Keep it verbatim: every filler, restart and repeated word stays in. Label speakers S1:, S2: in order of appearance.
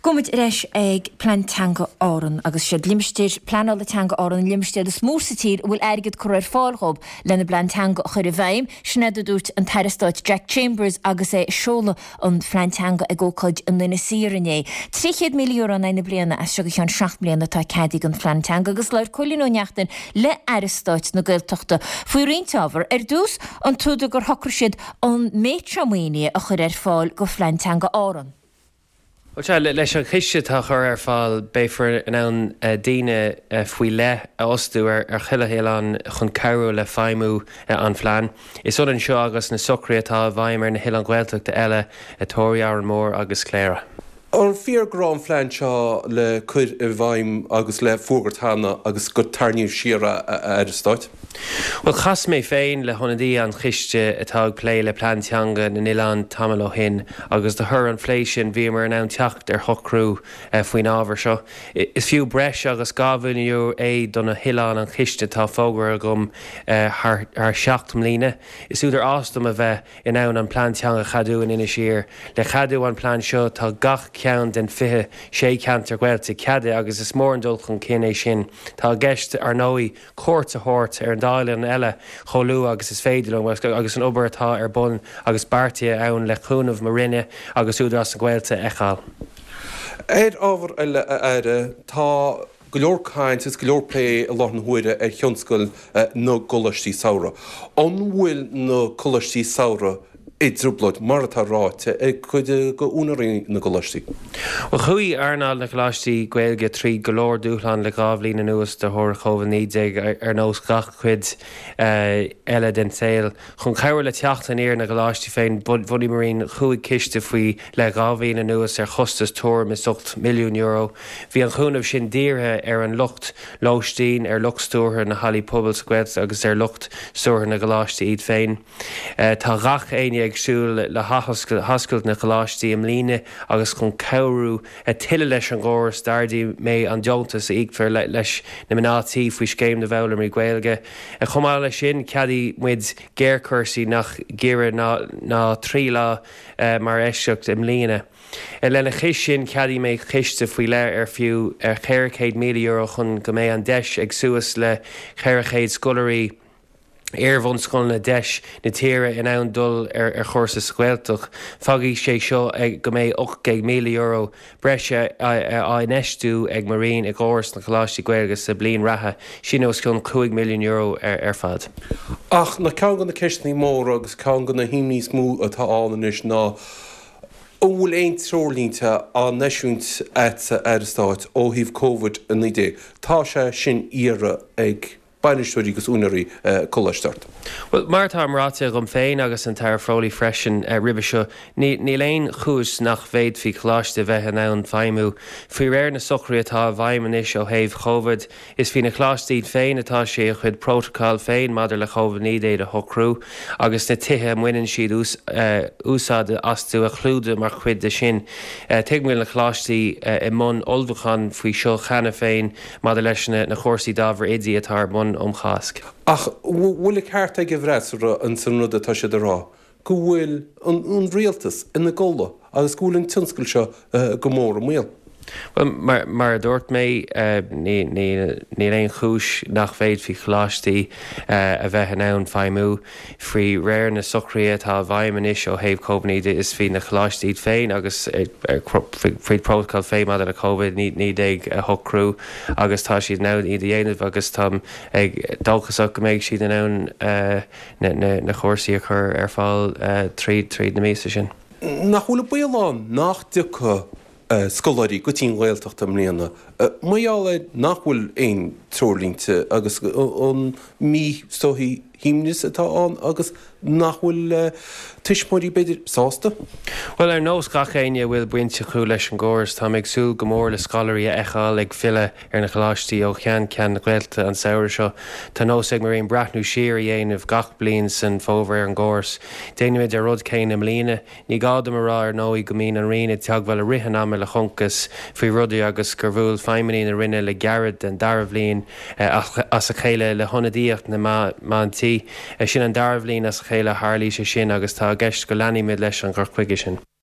S1: Gomid reis ag plantanga áran agus siad limsteir planal le tanga áran limsteir is músatír bhfuil airgid choir fáilhob lena plantanga chuir a bhaim snedad út an tairastáid Jack Chambers agus é seola an plantanga ag ócaid an lena sírané. tríchéad milliún an aine bliana as seag an seach bliana tá cadig an plantanga agus leir colin ó neachtain le airastáid na gailteachta. Fuair riontábhar ar dús an túda gur hocr siad an métramoine a chuir ar fáil go plantanga áran.
S2: Well, ja, leis an chiiste tá chur ar fáil béfar an ann uh, daine uh, faoi le a osú ar, ar chuile héán chun cabhrú le feimú uh, an phlean. Is an seo agus na socrí atá bhaimar na hill an Gaeltacht de eile a tóir an mór agus cléire.
S3: Ar fíor grám phlean seo le chuir a bhaim agus le fógartána agus go tarniú siara ar a stáit?
S2: Well, chas mé féin le honadí an chiiste atá lé le plantanga na Nilan tamil ó hin agus de thur an fléisisin bhí mar an ann teacht ar thocrú uh, faoin ábhar seo. Is fiú breis agus gábhainniú é donna hián an chiiste tá fógar gom uh, ar seacht mlíne. Is úidir ástam a bheith in ann an plantanga chadú in ina siar. Le chadú an plán seo tá gach ceann den fithe sé ceant ar Gaelta ceade agus is mór an dul chun cinné sin. Tá gceist ar nóí cuairt a thuirt ar an dáile an eile cholú agus is féidir agus an obair atá ar bun agus bartia ann le chúnamh mar rinne agus úidir as an Gaelta eáil.
S3: Éad ábhar eile aire tá go leor caint is go leor plé a láth an huaire ar thionscail nó golaistí saora. An bhfuil nó golaistí saora é drúblaid mar atá ráite ag chuide go únaí na golaistí.
S2: Well, chuí arnáil na golaistí Gaeilge trí go leor dúchlan le gábhlí na nuas de thóir chomhan nídeag ar nós gach chuid eile den saoil. Chun cabhar le teacht an éar na golaistí féin budí marín chuig ciste faoi le gábhí na nuas ar chustas tóir is ocht milliún euro. Bhí an chúnamh sin díortha ar an lucht lóistín ar luchtstúrtha na Hallí Pobal Squet agus ar lucht stúrtha na golaistí iad féin. Uh, tá gach aine agsúil le hascailt na golaistí am líne agus chun cabhrú a tuile leis an ggóras d'ardaí mé an deontas a ígfar le, leis na minátí faoi scéim na bhebhla mí Gaeilge. A chumá lei sin ceadaí muid géircursaí nach géire ná, ná trí lá uh, mar eisteacht am líne. E lena chis sin ceadaí mé chiste faoi le ar fiú ar chéircéad míle euro chun go mé an deis ag suas le chéircéad scolarí Éirmhún scoil na deis na tíre in ann dul ar, ar chóirsa Gaeltach. Fagaí sé seo ag go méid ocht míle euro breise á neistú ag marín ag gcóras na golaistí Gaeilge sa bliain ratha sin os chun chuig milliún euro ar, ar fad.
S3: Ach, na ceann gan na ceistní mór agus ceann gan na himní smú atá ánanis ná ó bhfuil éon trolínte á neisiúnt éitsa ar stáit ó híomh COVID in idé. Tá sé sin íre ag bainisteoirí agus únaí uh, colastart.
S2: Well, mar tá amráte gom féin agus an tar frólaí freisin uh, ribbe seo, ní, ní léon chús nach bhéad fhí chláiste bheith an ann feimú. Faoi réir na socrí atá bhaimman is ó thaobh COVID, is hí na chláistíd féin atá sé a chud protocol féin madidir le COVID nídé a thocrú, agus na tithe muineann siad ús, uh, úsáid asú a chlúda mar chuid de sin. Uh, Tuigmhfuil na chláistí uh, i mún olbhachan faoi seo chana féin madidir leis na, na chóirsaí dábhar idí atá mún omchasc.
S3: Ach, bhfuil ag ceart ag bhreisire an san rud atá sé rá. Go bhfuil an rialtas ina ggóla agus bhfuil an tionscail seo uh, go mór am mhéal.
S2: Well, mar, mar dúirt mé uh, ní, ní, ní léon chúis nach bhéad fhí chláistí uh, a bheith an ann feimú faoi réir na socrí atá bhaimman is ó thaobh COVID is fhí na chláistíd féin agus faoi protocol féin madidir le COVID ní, ní ag a thocrú agus tá siad ná iad dhéanamh agus tá ag dulchasach go méid siad an ann uh, na, na, na chóirsaí a chur ar fáil uh, tríd tríd na mísa sin.
S3: Nach bhfuil bailán nach ducha Uh, scoláirí go tín Gaeltacht am líana. Uh, Maiála nachhfuil éon trolínte agus an mí stóthaí himnis atá an agus nachhfuil uh, tuismóirí beidir sásta?
S2: Well, ar nós gach aine bhfuil buinte chu leis an ggóras tá ag súil go mór le scalarí a eáil ag fille ar na choláistí ó chean cean na Gaelta an saoir seo. Tá nós ag mar aon brathnú siar a dhéanamh gach bliain san fómhar ar an ggóras. Déanamid ar rud céin am líne, ní gáda mar rá ar nóí go mín an riine teaghfuil a rihan am le chunkas faoi rudaí agus gur bhfuil feiminí na rinne le garad den darbhlín uh, as a chéile le honadíocht na mátí uh, sin an darbhlín as a chéile hálí sé sin agus tá gceist go leanaí mid leis an gur chuige sin.